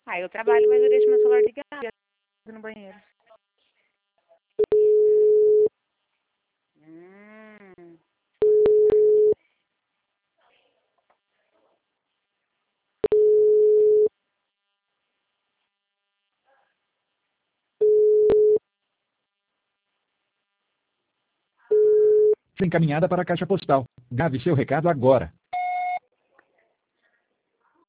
Ah, eu trabalho, mas eu deixo meu celular ligado no banheiro. Hum. Foi encaminhada para a caixa postal. Grave seu recado agora.